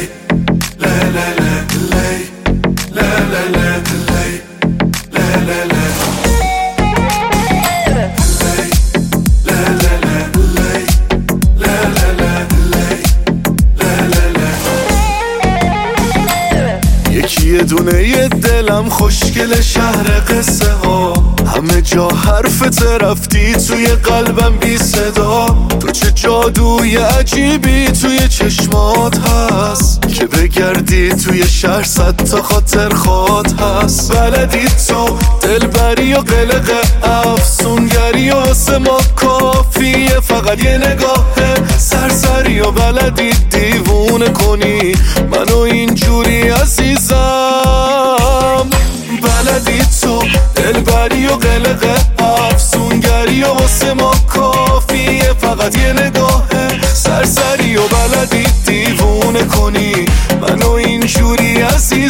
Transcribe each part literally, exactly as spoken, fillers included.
یه دونه یه دلم خوشگل شهر قصه ها، همه جا حرفت رفتی توی قلبم بی صدا. تو چه جادوی عجیبی توی چشمات هست که بگردی توی شهر صد تا خاطر خواد هست. بلدی تو دلبری و قلق افسونگری و واسه ما کافیه فقط یه نگاه سرسری و بلدی دیوونه کنی منو اینجوری عزیزم. بلدی تو دلبری و قلق افسونگری و واسه ما کافیه فقط یه نگاه سرسری و بلدی دیوونه کنی منو اینجوری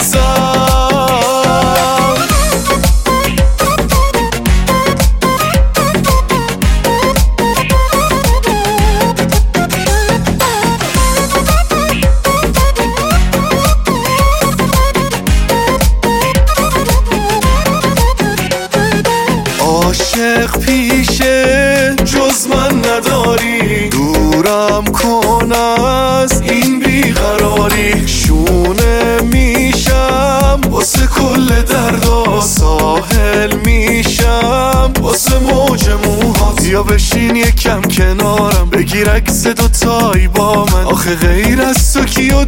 عزیزم. عاشق پیشه جز من نداری، دورم کن از این بیقراری. شونه میشم واسه کل دردا، ساحل میشم واسه موج موهات. یا بشین یکم کنارم بگیر عکس دوتایی با من، آخه غیر از تو کیو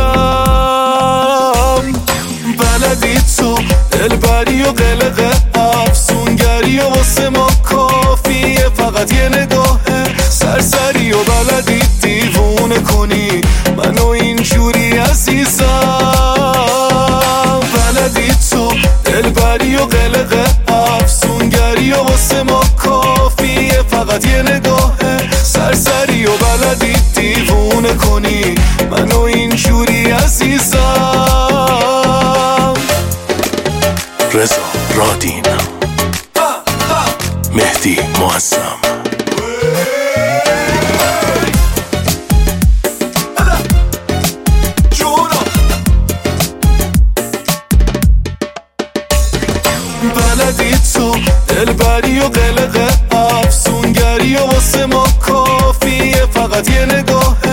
دارم. بلدی تو دلبری و قلق افسونگری و واسه ما کافیه فقط یه نگاه سرسری و بلدی دیوونه کنی منو اینجوری عزیزم. بلدی تو دلبری و قلق افسونگری و واسه ما کافیه فقط یه نگاه سرسری و بلدی دیوونه کنی منو اینجوری عزیزم. رضا رادین، مهدی معظم. بلدی تو دلبری و قلق افسونگری و واسه ما کافیه فقط یه نگاه